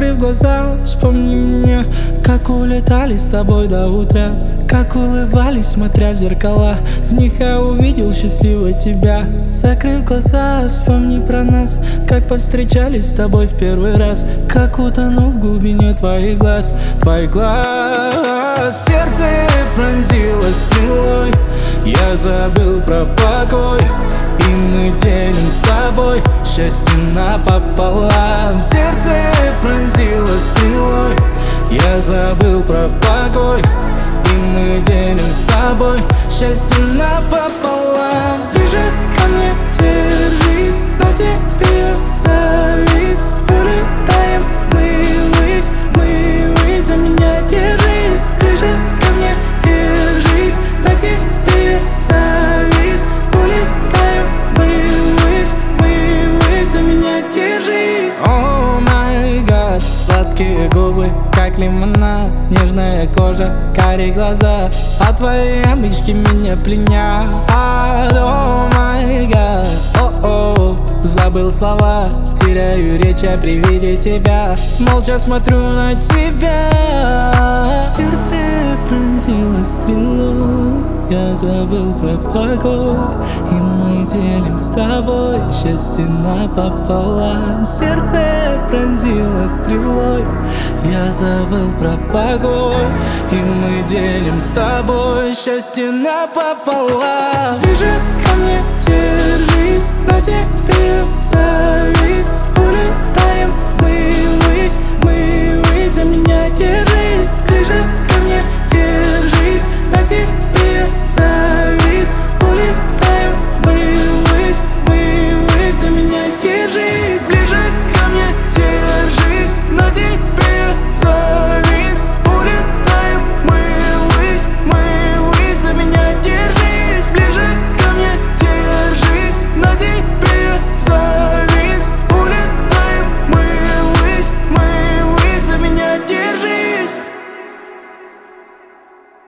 Закрыв глаза, вспомни меня, как улетали с тобой до утра, как улыбались, смотря в зеркала. В них я увидел счастливой тебя. Закрыв глаза, вспомни про нас, как повстречались с тобой в первый раз, как утонул в глубине твоих глаз. Сердце пронзило стрелой, я забыл про покой, и мы делим с тобой счастье напополам. Сердце пронзило стрелой, я забыл про покой, и мы делим с тобой счастье напополам. Ближе ко мне держись, на тебе я завис. Улетаем мы ввысь, за меня держись. Ближе ко мне держись, на тебе я завис. Улетаем мы ввысь, за меня держись. О май гад, сладкие губы, как лимонад, нежная кожа, карие глаза, а твои обычки меня пленят. О май гад, о-о, забыл слова, теряю речь при виде тебя, молча смотрю на тебя. Сердце пронзило стрелой, я забыл про покой, и мы делим с тобой счастье напополам. Сердце пронзило стрелой, я забыл про покой, и мы делим с тобой счастье напополам. Ближе ко мне держись, на тебе завис. Улетаем мы ввысь, за меня держись.